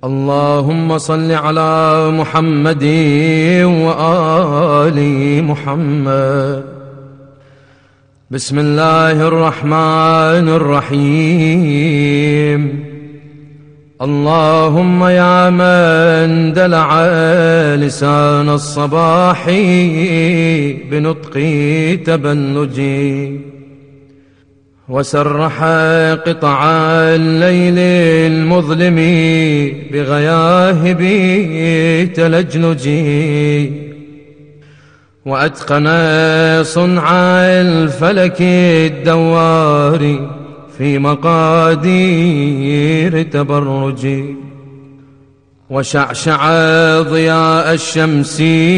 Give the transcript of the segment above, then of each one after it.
اللهم صل على محمد وآل محمد. بسم الله الرحمن الرحيم. اللهم يا من دلع لسان الصباح بنطق تبلجي، وسرح قطع الليل المظلم بغياهب تلجلجي، وأتقن صنع الفلك الدوار في مقادير تبرجي، وشعشع ضياء الشمس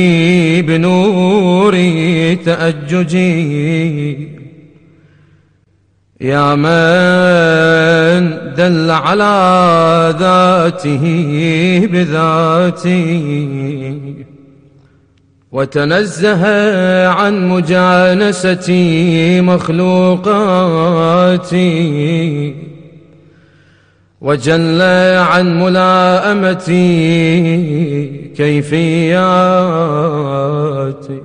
بنور تأججي. يا من دل على ذاته بذاته، وتنزه عن مجانسة مخلوقاتي، وجل عن ملاءمة كيفياتي.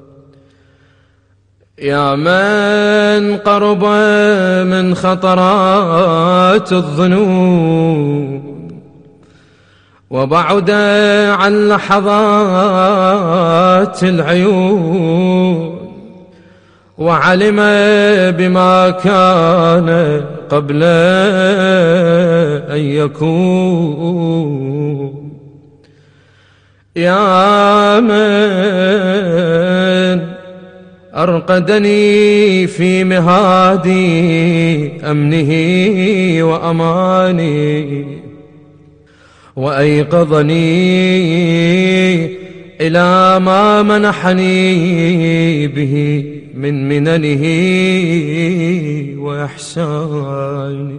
يا من قرب من خطرات الظنون، وبعد عن لحظات العيون، وعلم بما كان قبل أن يكون. يا من أرقدني في مهاد أمنه وأماني، وأيقظني إلى ما منحني به من مننه وإحسانه،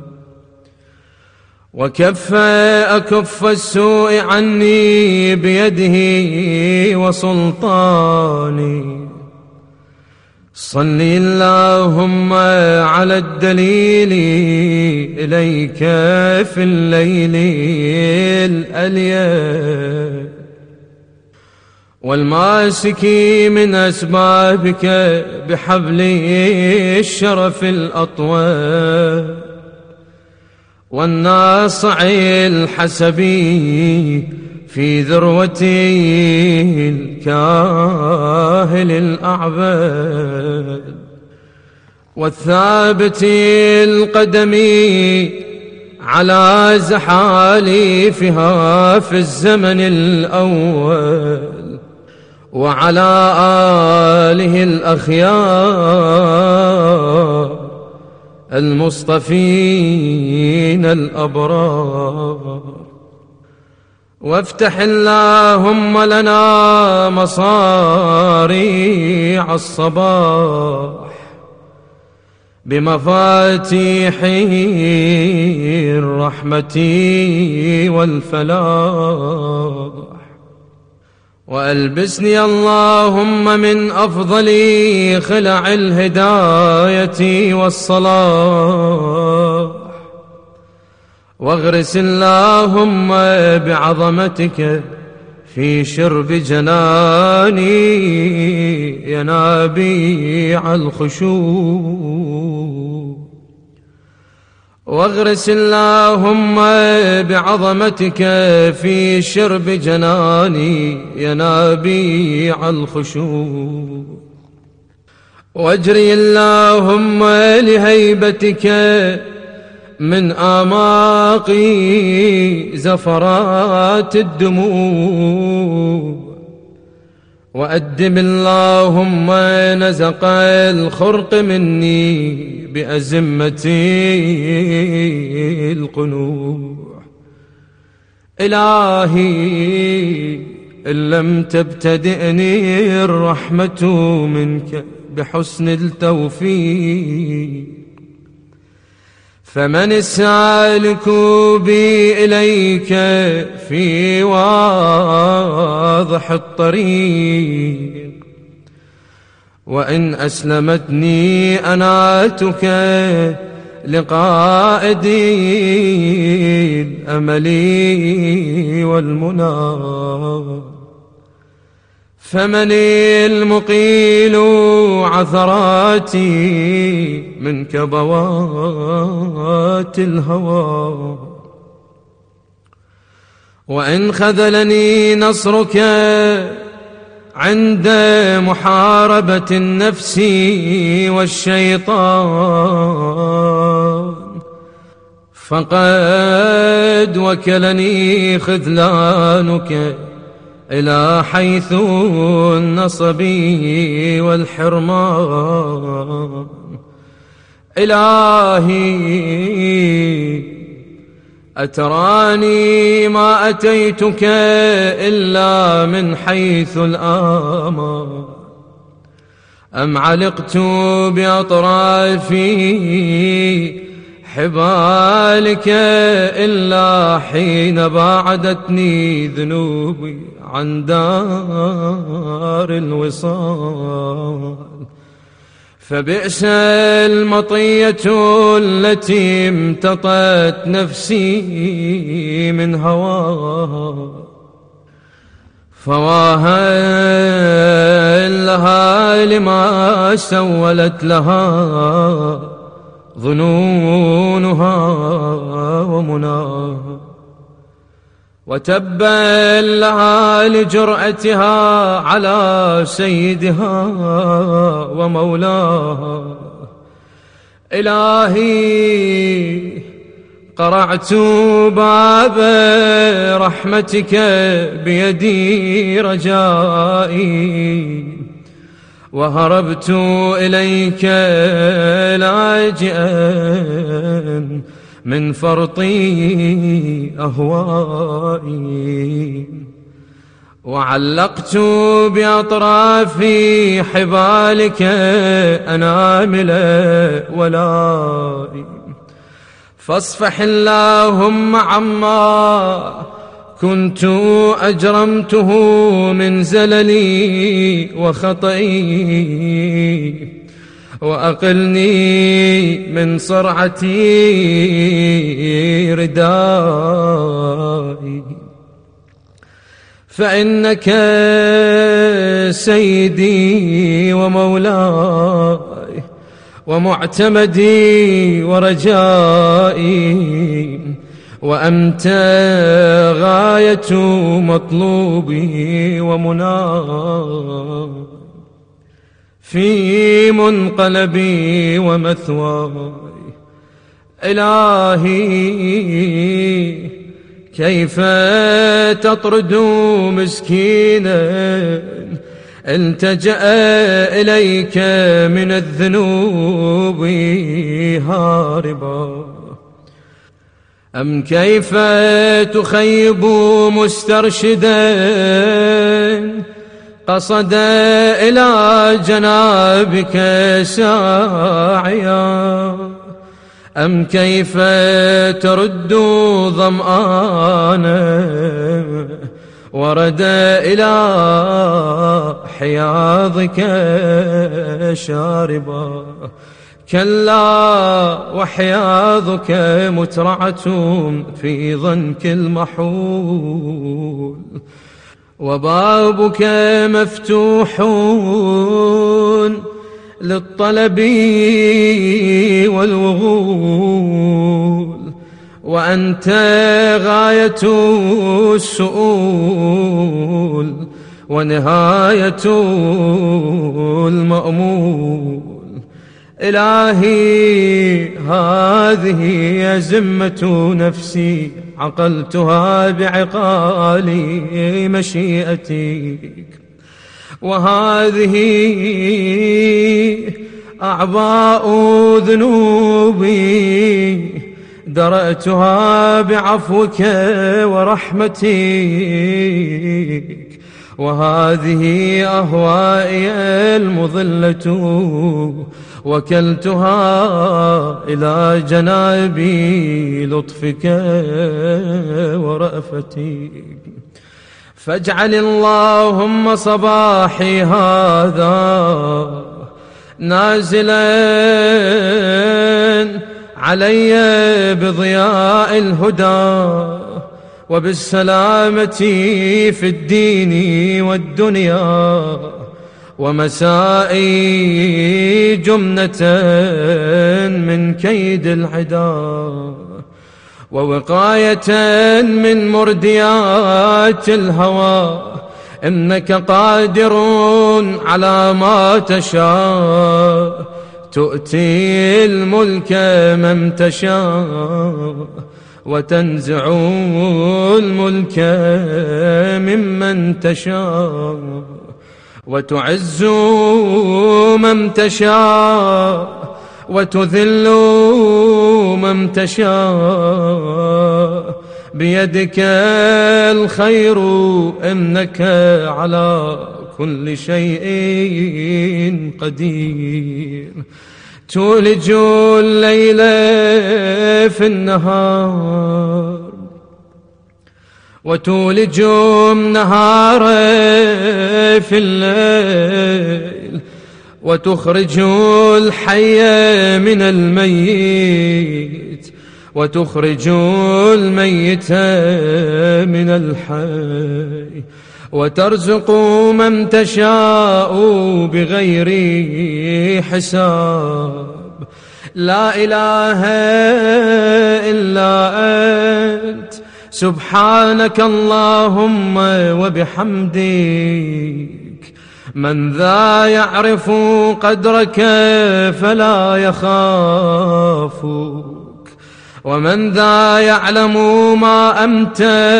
وكف أكف السوء عني بيده وسلطاني. صل اللهم على الدليل إليك في الليل الأليل، والماسك من أسبابك بحبل الشرف الأطول، والناصع الحسبي في ذروة الكاهل الأعبد، والثابت القدم على زحالفها في الزمن الأول، وعلى آله الأخيار المصطفين الأبرار. وافتح اللهم لنا مصاريع الصباح بمفاتيح الرحمة والفلاح، وألبسني اللهم من أفضل خلع الهداية والصلاح، واغرس اللهم بعظمتك في شرب جناني ينابيع الخشوع، واغرس اللهم بعظمتك في شرب جناني ينابيع الخشوع، واجري اللهم لهيبتك من آماق زفرات الدموع، وأدم اللهم نزق الخرق مني بأزمة القنوع. إلهي إن لم تبتدئني الرحمة منك بحسن التوفيق، فمن السالك بي إليك في واضح الطريق، وإن أسلمتني أناتك لقائدي الأمل والمنى. فمن المقيل عثراتي من كبوات الهوى؟ وإن خذلني نصرك عند محاربة النفس والشيطان، فقد وكلني خذلانك إلى حيث النصب والحرمان. إلهي أتراني ما أتيتك إلا من حيث الآمان، أم علقت بأطرافي حبالك إلا حين باعدتني ذنوبي عن دار الوصال. فبئس المطية التي امتطت نفسي من هواها، فواها لها لما سولت لها ظنونها ومناها، وتبا لها لجرأتها على سيدها ومولاها. إلهي قرعت باب رحمتك بيدي رجائي، وهربت إليك لاجئا من فرطي أهوائي، وعلقت بأطرافي حبالك أنامل ولائي. فاصفح اللهم عما كنت أجرمته من زللي وخطئي، وأقلني من صرعتي ردائي. فإنك سيدي ومولاي ومعتمدي ورجائي، وأنت غاية مطلوبي ومناي في منقلبي ومثواي. إلهي كيف تطرد مسكينا التجأ إليك من الذنوب هاربا، أم كيف تخيب مسترشدا قصد إلى جنابك ساعيا، أم كيف ترد ظمآنا ورد إلى حياضك شاربا. كلا وحياضك مترعة في ظنك المحول، وبابك مفتوح للطلب والوغول، وأنت غاية السؤول ونهاية المأمول. إلهي هذه أزمة نفسي عقلتها بعقال مشيئتك، وهذه أعباء ذنوبي درأتها بعفوك ورحمتك، وهذه أهوائي المضلة وكلتها إلى جنابي لطفك ورأفتك. فاجعل اللهم صباحي هذا نازلا علي بضياء الهدى وبالسلامة في الدين والدنيا، ومسائي جمنة من كيد العدا، ووقاية من مرديات الهوى. إنك قادر على ما تشاء، تؤتي الملك من تشاء، وتنزع الملك ممن تشاء، وتعز من تشاء، وتذل من تشاء، بيدك الخير إنك على كل شيء قدير. تولج الليل في النهار، وتولج النهار في الليل، وتخرج الحي من الميت، وتخرج الميت من الحي، وترزق من تشاء بغير حساب. لا إله إلا أنت، سبحانك اللهم وبحمدك. من ذا يعرف قدرك فلا يخافك، ومن ذا يعلم ما أنت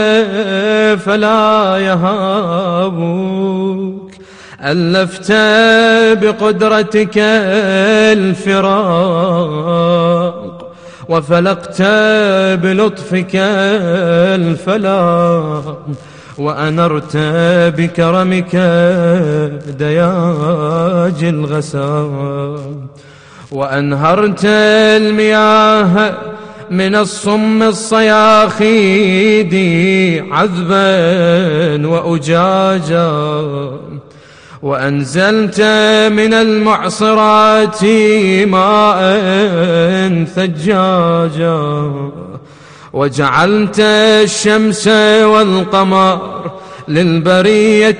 فلا يهابك. ألفت بقدرتك الفراق، وفلقت بلطفك الفلاق، وأنرت بكرمك دياج الغسام، وأنهرت المياه من الصم الصياخيد عذبا وأجاجا، وأنزلت من المعصرات ماء ثجاجا، وجعلت الشمس والقمر للبرية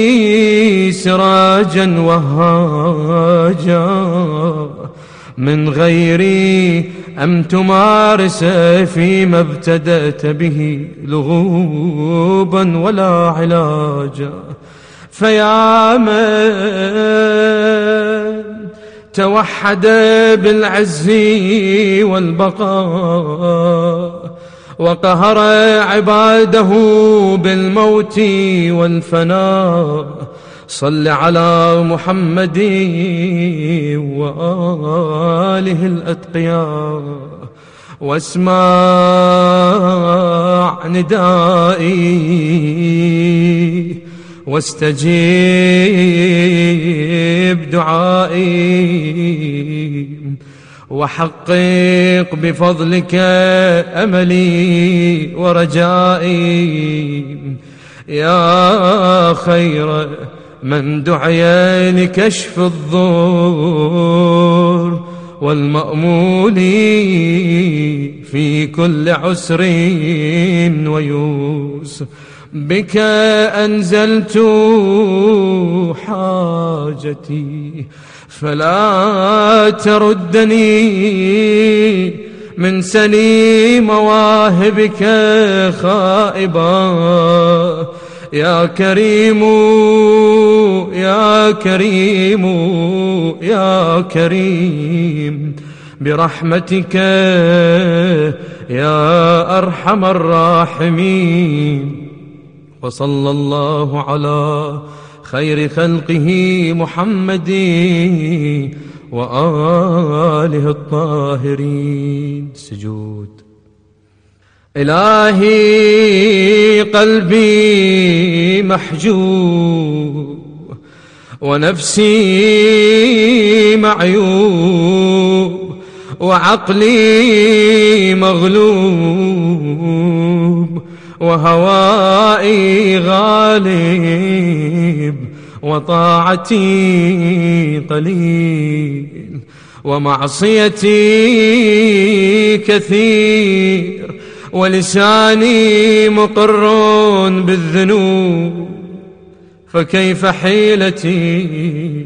سراجا وهاجا، من غير أن تمارس فيما ابتدأت به لغوبا ولا علاجا. فيا من توحد بالعز والبقاء، وقهر عباده بالموت والفناء، صل على محمد وآله الأتقياء، واسمع ندائي، واستجيب دعائي، وحقق بفضلك أملي ورجائي، يا خير من دعي لكشف الضر والمأمول في كل عسر ويسر. بك أنزلت حاجتي فلا تردني من سني مواهبك خائبا. يا كريم يا كريم يا كريم برحمتك يا أرحم الراحمين. وصلى الله على خير خلقه محمد وآله الطاهرين. سجود. إلهي قلبي محجوب ونفسي معيوب وعقلي مغلوب وهوائي غالب وطاعتي قليل ومعصيتي كثير ولساني مقر بالذنوب، فكيف حيلتي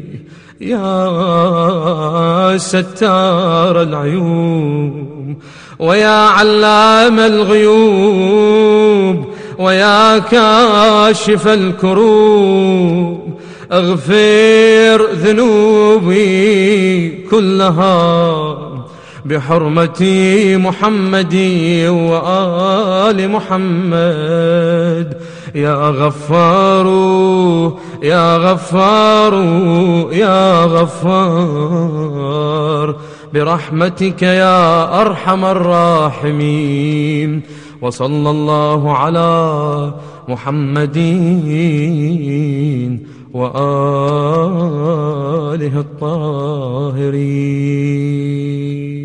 يا ستار العيوب، ويا علام الغيوب، ويا كاشف الكروب، اغفر ذنوبي كلها بحرمة محمد وآل محمد. يا غفار يا غفار يا غفار، برحمتك يا أرحم الراحمين. وصلى الله على محمد وآله الطاهرين.